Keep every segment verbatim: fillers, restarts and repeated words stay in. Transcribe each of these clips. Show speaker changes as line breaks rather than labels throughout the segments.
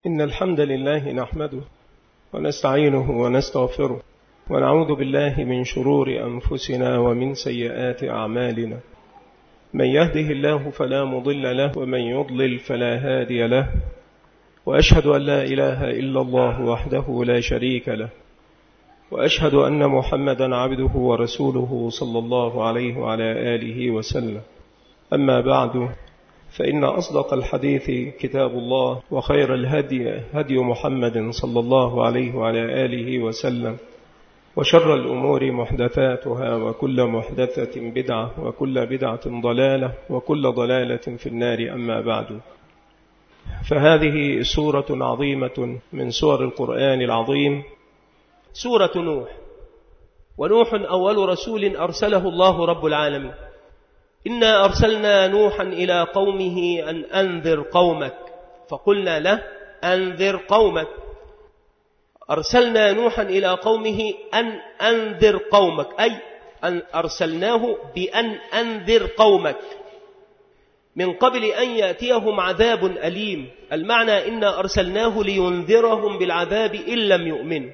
إن الحمد لله نحمده ونستعينه ونستغفره ونعوذ بالله من شرور أنفسنا ومن سيئات أعمالنا. من يهده الله فلا مضل له ومن يضلل فلا هادي له، وأشهد أن لا إله إلا الله وحده لا شريك له، وأشهد أن محمدا عبده ورسوله صلى الله عليه وعلى آله وسلم. أما بعد، فإن أصدق الحديث كتاب الله، وخير الهدي هدي محمد صلى الله عليه وعلى آله وسلم، وشر الأمور محدثاتها، وكل محدثة بدعة، وكل بدعة ضلالة، وكل ضلالة في النار. أما بعد، فهذه سورة عظيمة من سور القرآن العظيم،
سورة نوح. ونوح أول رسول أرسله الله رب العالمين. إنا أرسلنا نوحا إلى قومه أن أنذر قومك، فقلنا له أنذر قومك. أرسلنا نوحا إلى قومه أن أنذر قومك، أي أن أرسلناه بأن أنذر قومك من قبل أن يأتيهم عذاب أليم. المعنى إنا أرسلناه لينذرهم بالعذاب إن لم يؤمنوا،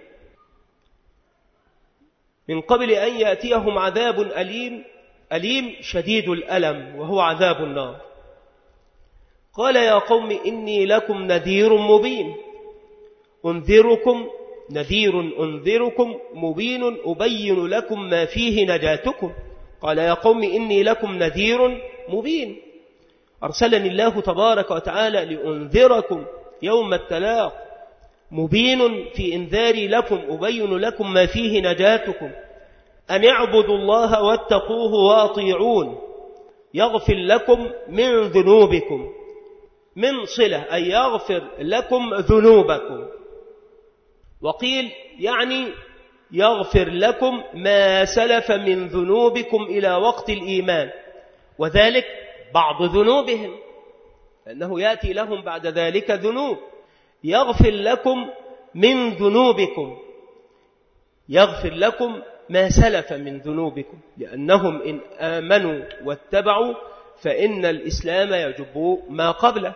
من قبل أن يأتيهم عذاب أليم أليم شديد الألم، وهو عذاب النار. قال يا قوم إني لكم نذير مبين. أنذركم نذير أنذركم مبين أبين لكم ما فيه نجاتكم. قال يا قوم إني لكم نذير مبين. أرسلني الله تبارك وتعالى لأنذركم يوم التلاق، مبين في إنذاري لكم أبين لكم ما فيه نجاتكم. أن اعبدوا الله واتقوه وأطيعون يغفر لكم من ذنوبكم. من صلة أي يغفر لكم ذنوبكم. وقيل يعني يغفر لكم ما سلف من ذنوبكم إلى وقت الإيمان، وذلك بعض ذنوبهم، لأنه يأتي لهم بعد ذلك ذنوب. يغفر لكم من ذنوبكم، يغفر لكم ما سلف من ذنوبكم، لأنهم إن آمنوا واتبعوا فإن الإسلام يجب ما قبله.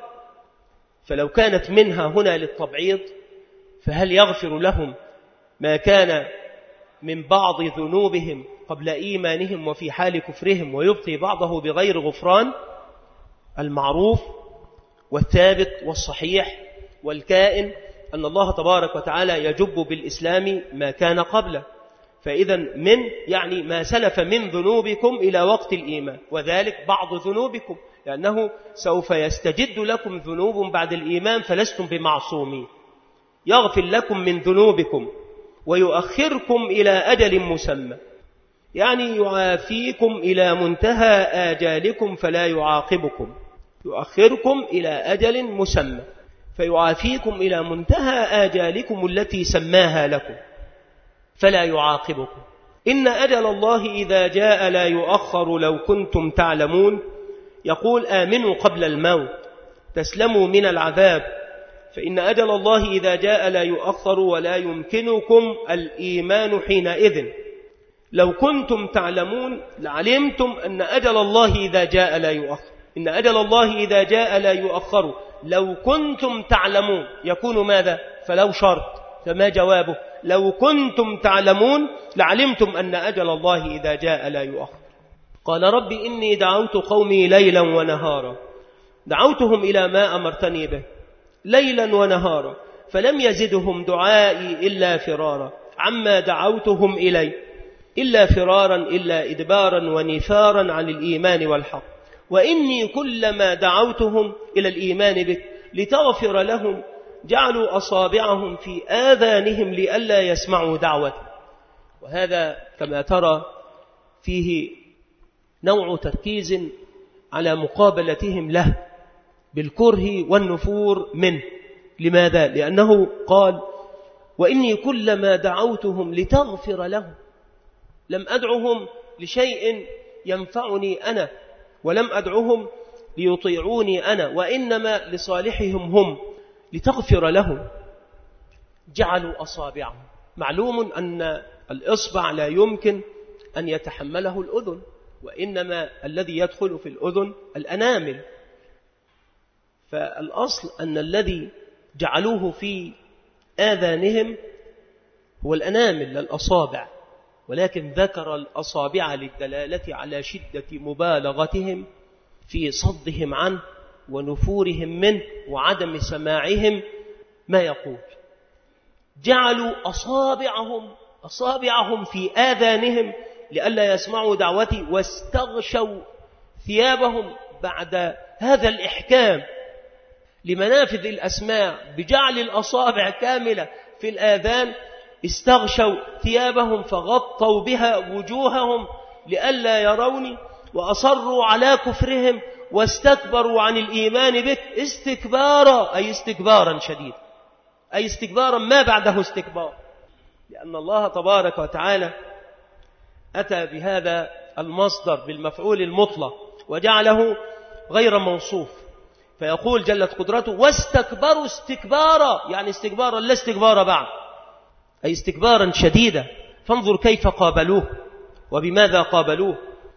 فلو كانت منها هنا للتبعيض، فهل يغفر لهم ما كان من بعض ذنوبهم قبل إيمانهم وفي حال كفرهم، ويبقي بعضه بغير غفران؟ المعروف والثابت والصحيح والكائن أن الله تبارك وتعالى يجب بالإسلام ما كان قبله. فإذا من يعني ما سلف من ذنوبكم إلى وقت الإيمان، وذلك بعض ذنوبكم، لأنه سوف يستجد لكم ذنوب بعد الإيمان فلستم بمعصومين. يغفر لكم من ذنوبكم ويؤخركم إلى أجل مسمى، يعني يعافيكم إلى منتهى آجالكم فلا يعاقبكم. يؤخركم إلى أجل مسمى فيعافيكم إلى منتهى آجالكم التي سماها لكم فلا يعاقبكم. إن أجل الله إذا جاء لا يؤخر لو كنتم تعلمون. يقول آمنوا قبل الموت تسلموا من العذاب، فإن أجل الله إذا جاء لا يؤخر ولا يمكنكم الإيمان حينئذ. لو كنتم تعلمون لعلمتم أن أجل الله إذا جاء لا يؤخر. إن أجل الله إذا جاء لا يؤخر لو كنتم تعلمون يكون ماذا؟ فلو شرط، فما جوابه؟ لو كنتم تعلمون لعلمتم أن أجل الله إذا جاء لا يؤخر. قال رب إني دعوت قومي ليلا ونهارا. دعوتهم إلى ما أمرتني به ليلا ونهارا، فلم يزدهم دعائي إلا فرارا عما دعوتهم إلي، إلا فرارا إلا إدبارا ونفارا عن الإيمان والحق. وإني كلما دعوتهم إلى الإيمان بك لتغفر لهم جعلوا أصابعهم في آذانهم لئلا يسمعوا دعوتي. وهذا كما ترى فيه نوع تركيز على مقابلتهم له بالكره والنفور منه. لماذا؟ لأنه قال وإني كلما دعوتهم لتغفر لهم. لم أدعهم لشيء ينفعني أنا، ولم أدعهم ليطيعوني أنا، وإنما لصالحهم هم، لتغفر لهم. جعلوا أصابعهم. معلوم أن الإصبع لا يمكن أن يتحمله الأذن، وإنما الذي يدخل في الأذن الأنامل. فالأصل أن الذي جعلوه في آذانهم هو الأنامل للأصابع، ولكن ذكر الأصابع للدلالة على شدة مبالغتهم في صدهم عنه ونفورهم منه وعدم سماعهم ما يقول. جعلوا أصابعهم أصابعهم في آذانهم لئلا يسمعوا دعوتي، واستغشوا ثيابهم بعد هذا الإحكام لمنافذ الأسماع بجعل الأصابع كاملة في الآذان. استغشوا ثيابهم فغطوا بها وجوههم لئلا يروني، وأصروا على كفرهم واستكبروا عن الإيمان بك استكبارا، أي استكبارا شديدا، أي استكبارا ما بعده استكبار، لأن الله تبارك وتعالى أتى بهذا المصدر بالمفعول المطلق وجعله غير موصوف، فيقول جلت قدرته واستكبروا استكبارا، يعني استكبارا لا استكبار بعد، أي استكبارا شديدا. فانظر كيف قابلوه وبماذا قابلوه.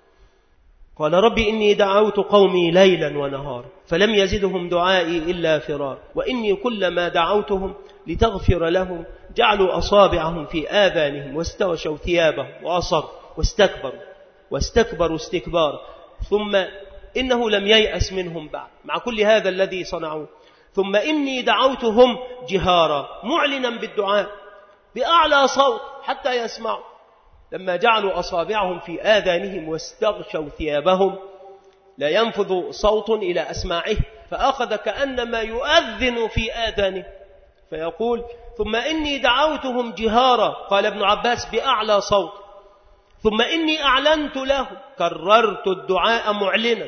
قال رب إني دعوت قومي ليلا ونهارا فلم يزدهم دعائي إلا فرار، وإني كلما دعوتهم لتغفر لهم جعلوا أصابعهم في آذانهم واستغشوا ثيابهم وأصروا واستكبروا واستكبروا استكبارا، ثم إنه لم ييأس منهم بعد مع كل هذا الذي صنعوه. ثم إني دعوتهم جهارا، معلنا بالدعاء بأعلى صوت حتى يسمعوا، لما جعلوا أصابعهم في آذانهم واستغشوا ثيابهم لا ينفذ صوت إلى أسماعه، فأخذ كأنما يؤذن في آذانه، فيقول ثم إني دعوتهم جهارا، قال ابن عباس بأعلى صوت، ثم إني أعلنت لهم، كررت الدعاء معلنا،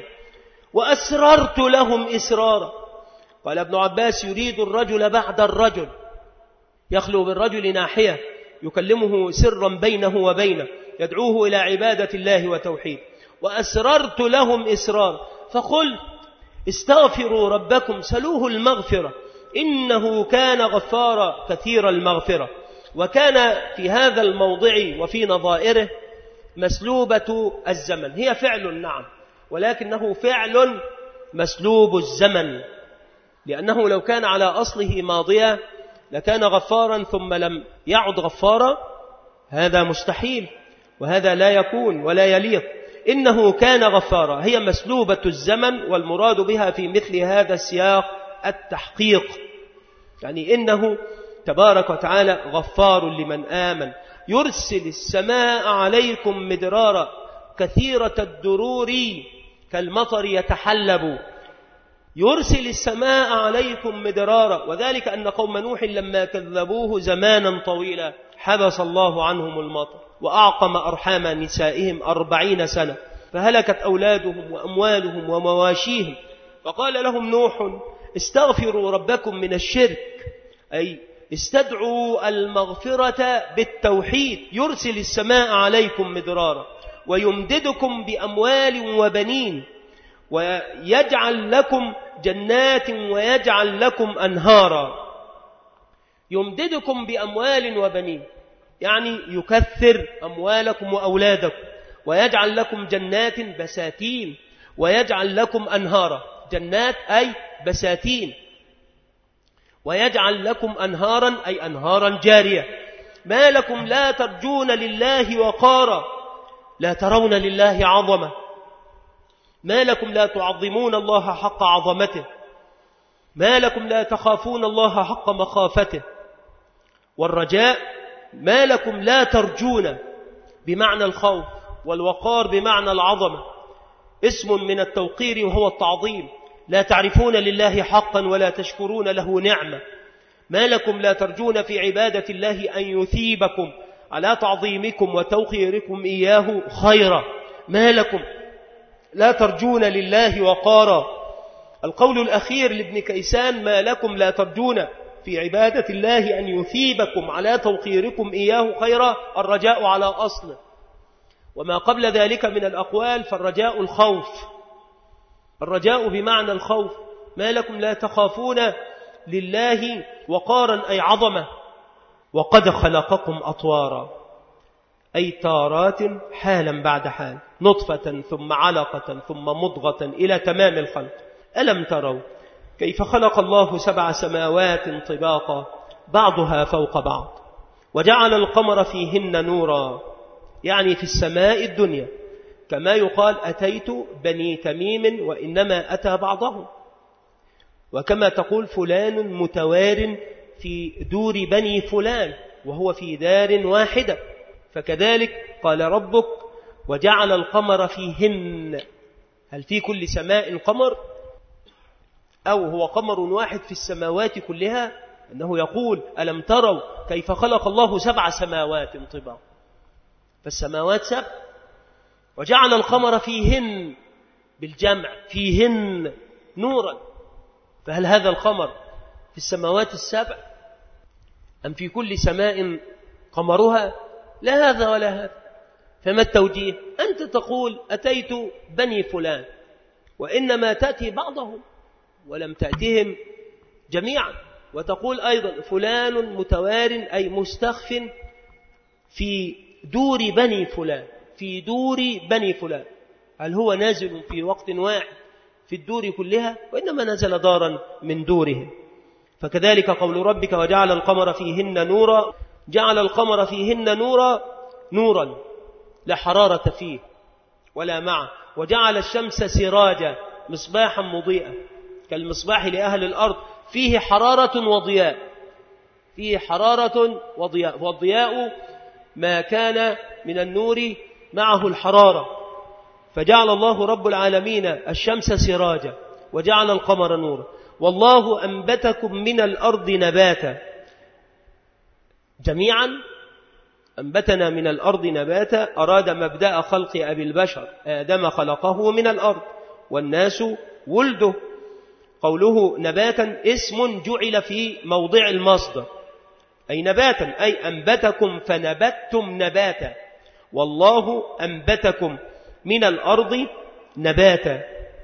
وأسررت لهم إسرارا. قال ابن عباس يريد الرجل بعد الرجل، يخلو بالرجل ناحية يكلمه سرا بينه وبينه، يدعوه إلى عبادة الله وتوحيد. وأسررت لهم إسرارا، فقل استغفروا ربكم سلوه المغفرة إنه كان غفارا كثير المغفرة. وكان في هذا الموضع وفي نظائره مسلوبة الزمن، هي فعل نعم، ولكنه فعل مسلوب الزمن، لأنه لو كان على أصله ماضيا لكان غفارا ثم لم يعد غفارا، هذا مستحيل وهذا لا يكون ولا يليق. إنه كان غفارا هي مسلوبة الزمن، والمراد بها في مثل هذا السياق التحقيق، يعني إنه تبارك وتعالى غفار لمن آمن، يرسل السماء عليكم مدرارا كثيرة الدرور كالمطر يتحلب، يرسل السماء عليكم مدرارا. وذلك أن قوم نوح لما كذبوه زمانا طويلا حبس الله عنهم المطر وأعقم أرحام نسائهم أربعين سنة، فهلكت أولادهم وأموالهم ومواشيهم. فقال لهم نوح استغفروا ربكم من الشرك، أي استدعوا المغفرة بالتوحيد، يرسل السماء عليكم مدرارا ويمددكم بأموال وبنين ويجعل لكم جنات ويجعل لكم أنهارا. يمددكم بأموال وبنين يعني يكثر أموالكم وأولادكم، ويجعل لكم جنات بساتين ويجعل لكم أنهارا، جنات أي بساتين، ويجعل لكم أنهارا أي أنهارا جارية. ما لكم لا ترجون لله وقارا، لا ترون لله عظمة، ما لكم لا تعظمون الله حق عظمته، ما لكم لا تخافون الله حق مخافته. والرجاء ما لكم لا ترجون بمعنى الخوف، والوقار بمعنى العظمة، اسم من التوقير وهو التعظيم، لا تعرفون لله حقا ولا تشكرون له نعمة. ما لكم لا ترجون في عبادة الله أن يثيبكم على تعظيمكم وتوقيركم إياه خيرا، ما لكم لا ترجون لله وقارا. القول الأخير لابن كيسان ما لكم لا ترجون في عبادة الله أن يثيبكم على توقيركم إياه خيرا، الرجاء على أصله، وما قبل ذلك من الأقوال فالرجاء الخوف، الرجاء بمعنى الخوف. ما لكم لا تخافون لله وقارا أي عظمة، وقد خلقكم أطوارا أي تارات حالا بعد حال، نطفة ثم علقة ثم مضغة إلى تمام الخلق. ألم تروا كيف خلق الله سبع سماوات طباقا بعضها فوق بعض وجعل القمر فيهن نورا، يعني في السماء الدنيا، كما يقال أتيت بني تميم وإنما أتى بعضهم، وكما تقول فلان متوار في دور بني فلان وهو في دار واحدة. فكذلك قال ربك وجعل القمر فيهن، هل في كل سماء قمر أو هو قمر واحد في السماوات كلها؟ أنه يقول ألم تروا كيف خلق الله سبع سماوات طباقا، فالسماوات سبع، وجعل القمر فيهن بالجمع فيهن نورا، فهل هذا القمر في السماوات السبع أم في كل سماء قمرها؟ لا هذا ولا هذا. فما التوجيه؟ أنت تقول أتيت بني فلان وإنما تأتي بعضهم ولم تأتهم جميعا، وتقول أيضا فلان متوار أي مستخف في دور بني فلان، في دور بني فلان، هل هو نازل في وقت واحد في الدور كلها؟ وإنما نزل دارا من دورهم. فكذلك قول ربك وجعل القمر فيهن نورا، جعل القمر فيهن نورا، نورا لا حرارة فيه ولا معه، وجعل الشمس سراجا مصباحا مضيئا كالمصباح لأهل الأرض، فيه حرارة وضياء، فيه حرارة وضياء، والضياء ما كان من النور معه الحرارة، فجعل الله رب العالمين الشمس سراجا وجعل القمر نورا. والله أنبتكم من الأرض نباتا، جميعا أنبتنا من الأرض نباتا، أراد مبدأ خلق أبي البشر آدم خلقه من الأرض والناس ولده. قوله نباتا اسم جعل في موضع المصدر، أي نباتا أي أنبتكم فنبتم نباتا، والله أنبتكم من الأرض نباتا،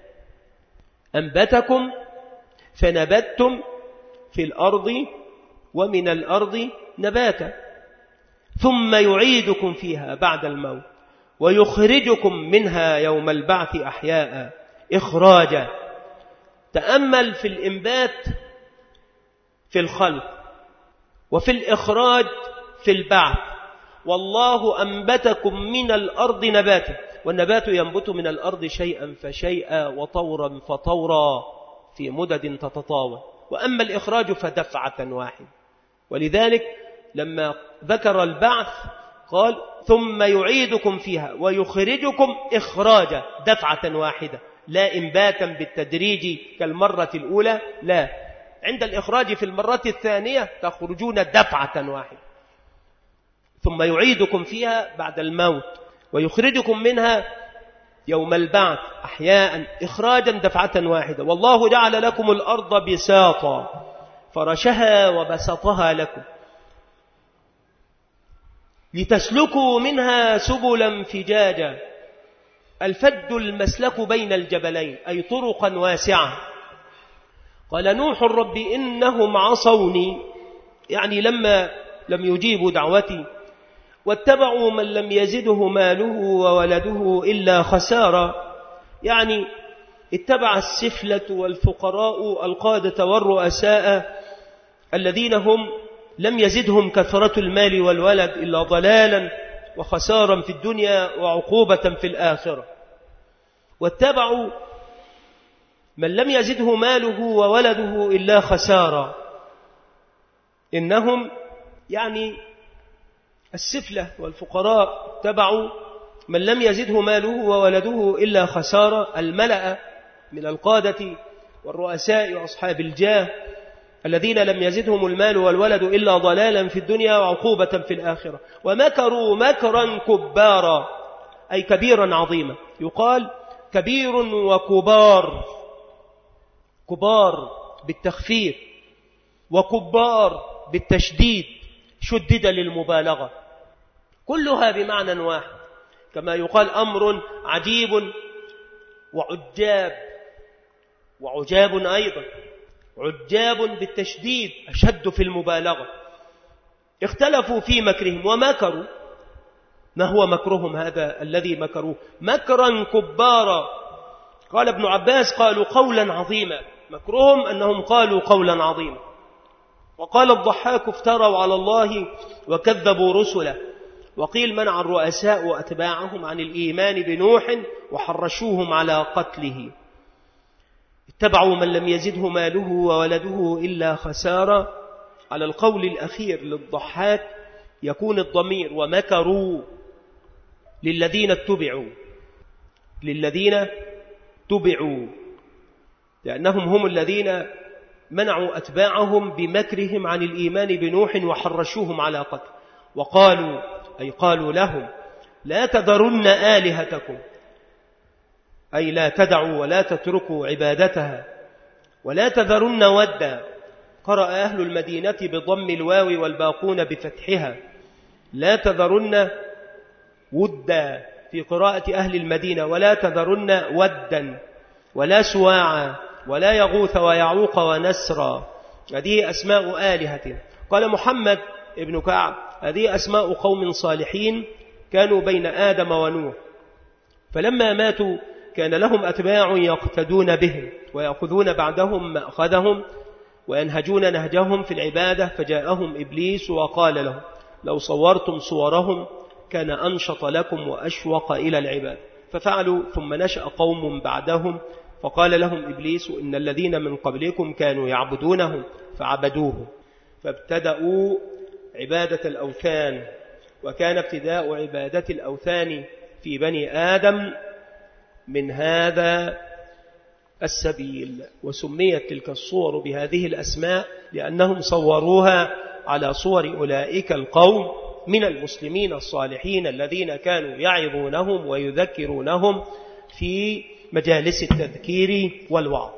أنبتكم فنبتم في الأرض ومن الأرض نباتا، ثم يعيدكم فيها بعد الموت ويخرجكم منها يوم البعث أحياء إخراجا. تأمل في الإنبات في الخلق وفي الإخراج في البعث. والله أنبتكم من الأرض نباتا، والنبات ينبت من الأرض شيئا فشيئا وطورا فطورا في مدد تتطاول، وأما الإخراج فدفعة واحدة. ولذلك لما ذكر البعث قال ثم يعيدكم فيها ويخرجكم إخراجا دفعة واحدة، لا إنباتا بالتدريج كالمرة الأولى، لا، عند الإخراج في المرة الثانية تخرجون دفعة واحدة، ثم يعيدكم فيها بعد الموت ويخرجكم منها يوم البعث أحياء إخراجا دفعة واحدة. والله جعل لكم الأرض بساطا فرشها وبسطها لكم لتسلكوا منها سبلا فجاجا. الفج المسلك بين الجبلين أي طرقا واسعة. قال نوح رب إنهم عصوني، يعني لما لم يجيبوا دعوتي، واتبعوا من لم يزده ماله وولده إلا خسارة، يعني اتبع السفلة والفقراء القادة والرؤساء الذين هم لم يزدهم كثرة المال والولد إلا ضلالا وخسارا في الدنيا وعقوبة في الآخرة. واتبعوا من لم يزده ماله وولده إلا خسارا، إنهم يعني السفلة والفقراء اتبعوا من لم يزده ماله وولده إلا خسارة، الملأ من القادة والرؤساء وأصحاب الجاه الذين لم يزدهم المال والولد إلا ضلالا في الدنيا وعقوبة في الآخرة. ومكروا مكرا كبارا أي كبيرا عظيما، يقال كبير وكبار، كبار بالتخفيف وكبار بالتشديد شدد للمبالغة، كلها بمعنى واحد، كما يقال أمر عجيب وعجاب، وعجاب أيضا، عجاب بالتشديد أشد في المبالغة. اختلفوا في مكرهم ومكروا. ما هو مكرهم هذا الذي مكروه؟ مكرا كبارا. قال ابن عباس قالوا قولا عظيما مكرهم أنهم قالوا قولا عظيما. وقال الضحاك افتروا على الله وكذبوا رسله. وقيل منع الرؤساء وأتباعهم عن الإيمان بنوح وحرشوهم على قتله. اتبعوا من لم يزده ماله وولده إلا خسارة. على القول الأخير للضحاك يكون الضمير ومكروا للذين اتبعوا للذين اتبعوا لأنهم هم الذين منعوا أتباعهم بمكرهم عن الإيمان بنوح وحرشوهم على قتل. وقالوا أي قالوا لهم لا تذرن آلهتكم أي لا تدعوا ولا تتركوا عبادتها ولا تذرن ودا. قرأ أهل المدينة بضم الواو والباقون بفتحها لا تذرن ودا في قراءة أهل المدينة ولا تذرن ودا ولا سواعا ولا يغوث ويعوق ونسرا. هذه أسماء آلهة. قال محمد ابن كعب هذه أسماء قوم صالحين كانوا بين آدم ونوح، فلما ماتوا كان لهم أتباع يقتدون بهم ويأخذون بعدهم مأخذهم وينهجون نهجهم في العبادة. فجاءهم إبليس وقال لهم لو صورتم صورهم كان أنشط لكم وأشوق إلى العبادة. ففعلوا ثم نشأ قوم بعدهم فقال لهم إبليس إن الذين من قبلكم كانوا يعبدونهم فعبدوه فابتدأوا عبادة الأوثان. وكان ابتداء عبادة الأوثان في بني آدم من هذا السبيل. وسميت تلك الصور بهذه الأسماء لأنهم صوروها على صور أولئك القوم من المسلمين الصالحين الذين كانوا يعظونهم ويذكرونهم في مجالس التذكير والوعظ.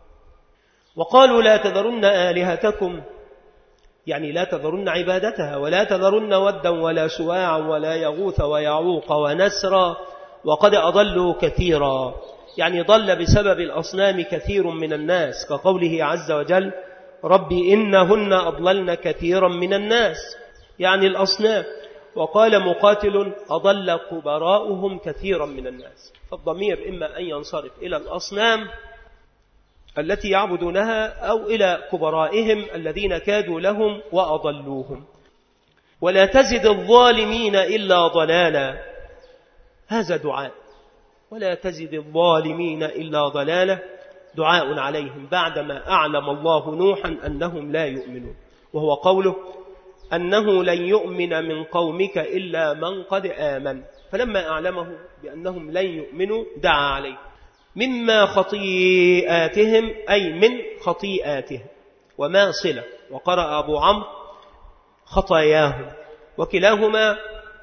وقالوا لا تذرن آلهتكم يعني لا تذرن عبادتها ولا تذرن ودا ولا سواعا ولا يغوث ويعوق ونسرا وقد أضلوا كثيرا. يعني ضل بسبب الأصنام كثير من الناس كقوله عز وجل ربي إنهن أضللن كثيرا من الناس يعني الأصنام. وقال مقاتل أضل كبراؤهم كثيرا من الناس. فالضمير إما أن ينصرف إلى الأصنام التي يعبدونها أو إلى كبرائهم الذين كادوا لهم وأضلوهم. ولا تزد الظالمين إلا ضلالا. هذا دعاء ولا تزد الظالمين إلا ضلالا دعاء عليهم بعدما أعلم الله نوحا أنهم لا يؤمنون. وهو قوله أنه لن يؤمن من قومك إلا من قد آمن. فلما أعلمه بأنهم لن يؤمنوا دعا عليه مما خطيئاتهم أي من خطيئاتهم وما صلة. وقرأ أبو عمرو خطاياهم وكلاهما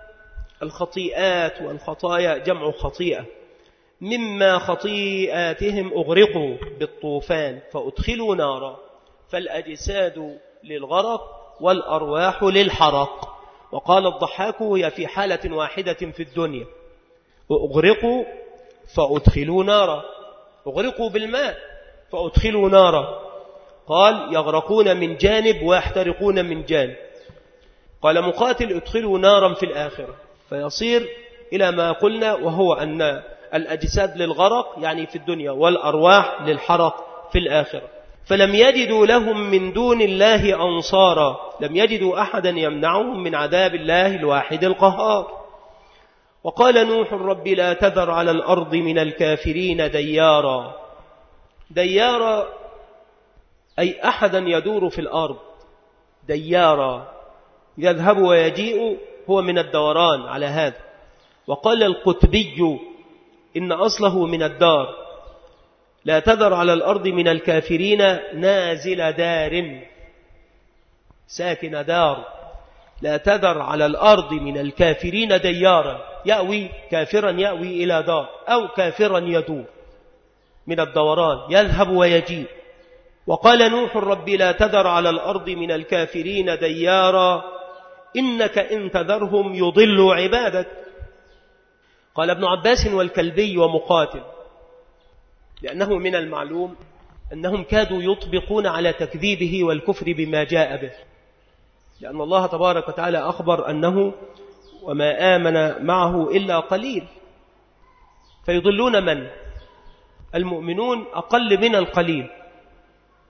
الخطيئات والخطايا جمع خطيئة. مما خطيئاتهم أغرقوا بالطوفان فأدخلوا نارا فالأجساد للغرق والأرواح للحرق. وقال الضحاك هي في حالة واحدة في الدنيا وأغرقوا فأدخلوا نارا. أغرقوا بالماء فأدخلوا نارا. قال يغرقون من جانب ويحترقون من جانب. قال مقاتل ادخلوا نارا في الآخرة. فيصير إلى ما قلنا وهو أن الأجساد للغرق يعني في الدنيا والأرواح للحرق في الآخرة. فلم يجدوا لهم من دون الله أنصارا. لم يجدوا أحدا يمنعهم من عذاب الله الواحد القهار. وقال نوح رب لا تذر على الأرض من الكافرين ديارا. ديارا أي أحدا يدور في الأرض. ديارا يذهب ويجيء هو من الدوران على هذا. وقال القطبي إن أصله من الدار. لا تذر على الأرض من الكافرين نازل دار ساكن دار. لا تذر على الأرض من الكافرين ديارا يأوي كافرا يأوي إلى دار أو كافرا يدور من الدوران يذهب ويجيء. وقال نوح رب لا تذر على الأرض من الكافرين ديارا إنك إن تذرهم يضلوا عبادك. قال ابن عباس والكلبي ومقاتل لأنه من المعلوم أنهم كادوا يطبقون على تكذيبه والكفر بما جاء به، لأن الله تبارك وتعالى أخبر أنه وما آمن معه إلا قليل. فيضلون من؟ المؤمنون أقل من القليل.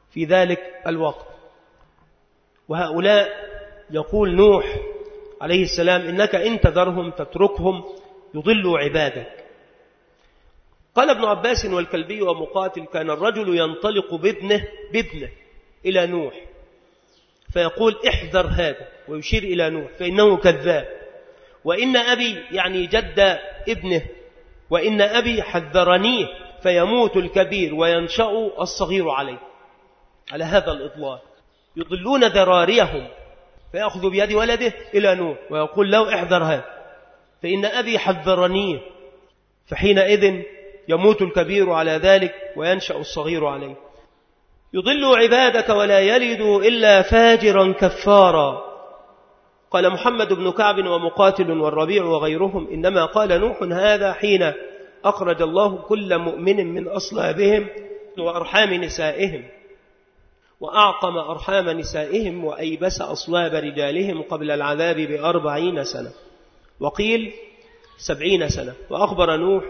في ذلك الوقت. وهؤلاء يقول نوح عليه السلام إنك إن تذرهم تتركهم يضلوا عبادك. قال ابن عباس والكلبي ومقاتل كان الرجل ينطلق بابنه بابنه إلى نوح فيقول احذر هذا ويشير إلى نوح فإنه كذاب، وإن أبي يعني جد ابنه وإن أبي حذرنيه فيموت الكبير وينشأ الصغير عليه. على هذا الإضلال يضلون ذراريهم، فيأخذ بيد ولده إلى نوح ويقول له احذر هذا فإن أبي حذرنيه، فحينئذ يموت الكبير على ذلك وينشأ الصغير عليه. يضل عبادك ولا يلد إلا فاجرا كفارا. قال محمد بن كعب ومقاتل والربيع وغيرهم إنما قال نوح هذا حين أخرج الله كل مؤمن من أصلابهم وأرحام نسائهم، وأعقم أرحام نسائهم وأيبس أصلاب رجالهم قبل العذاب بأربعين سنة، وقيل سبعين سنة. وأخبر نوح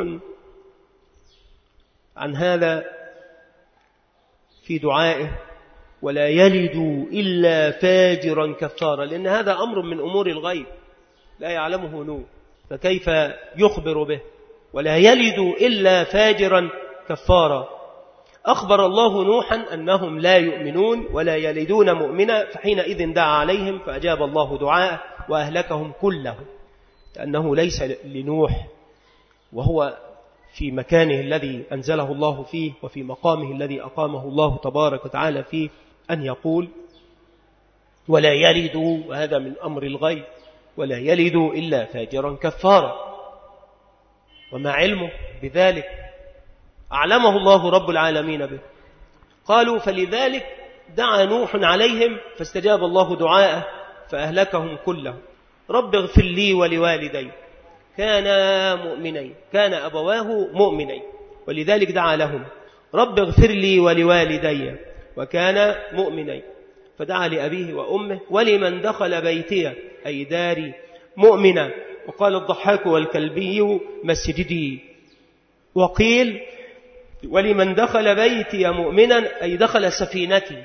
عن هذا في دعائه ولا يلد إلا فاجرا كفارا، لأن هذا أمر من أمور الغيب لا يعلمه نوح، فكيف يخبر به؟ ولا يلد إلا فاجرا كفارا. أخبر الله نوحا أنهم لا يؤمنون ولا يلدون مؤمنا، فحينئذ دعا عليهم فأجاب الله دعاءه وأهلكهم كلهم، لأنه ليس لنوح وهو في مكانه الذي أنزله الله فيه وفي مقامه الذي أقامه الله تبارك وتعالى فيه أن يقول ولا يلد، وهذا من أمر الغيب، ولا يلد إلا فاجرا كفارا. وما علمه بذلك أعلمه الله رب العالمين به. قالوا فلذلك دعا نوح عليهم فاستجاب الله دعاءه فأهلكهم كلهم. رب اغفر لي ولوالدي كانا مؤمنين، كان أبواه مؤمنين ولذلك دعا لهم رب اغفر لي ولوالدي وكان مؤمنين، فدعا لأبيه وأمه ولمن دخل بيتي أي داري مؤمنا. وقال الضحاك والكلبي مسجدي، وقيل ولمن دخل بيتي مؤمنا أي دخل سفينتي،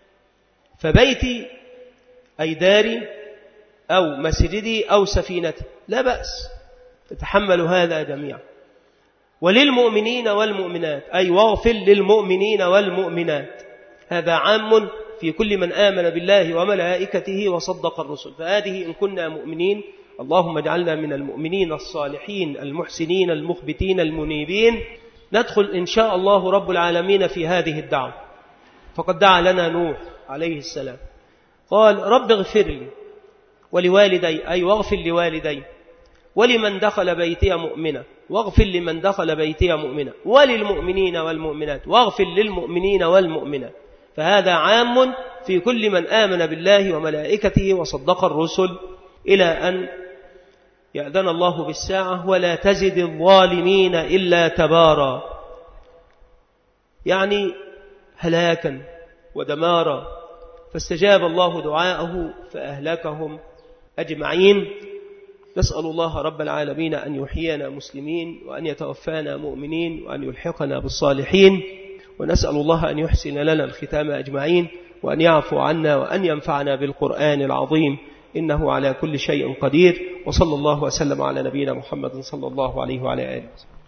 فبيتي أي داري أو مسجدي أو سفينتي لا بأس، تتحمل هذا جميعا. وللمؤمنين والمؤمنات أي واغفر للمؤمنين والمؤمنات، هذا عام في كل من آمن بالله وملائكته وصدق الرسل. فهذه إن كنا مؤمنين اللهم اجعلنا من المؤمنين الصالحين المحسنين المخبتين المنيبين، ندخل إن شاء الله رب العالمين في هذه الدعوة. فقد دعا لنا نوح عليه السلام قال رب اغفر لي ولوالدي أي واغفر لوالدي ولمن دخل بيتي مؤمنا، واغفر لمن دخل بيتي مؤمنا، وللمؤمنين والمؤمنات واغفر للمؤمنين والمؤمنات. فهذا عام في كل من آمن بالله وملائكته وصدق الرسل إلى أن يأذن الله بالساعة ولا تزد الظالمين إلا تبارا، يعني هلاكا ودمارا. فاستجاب الله دعاءه فأهلكهم أجمعين. نسأل الله رب العالمين أن يحيينا مسلمين وأن يتوفانا مؤمنين وأن يلحقنا بالصالحين، ونسأل الله أن يحسن لنا الختام أجمعين وأن يعفو عنا وأن ينفعنا بالقرآن العظيم إنه على كل شيء قدير. وصلى الله وسلم على نبينا محمد صلى الله عليه وعلى آله وسلم.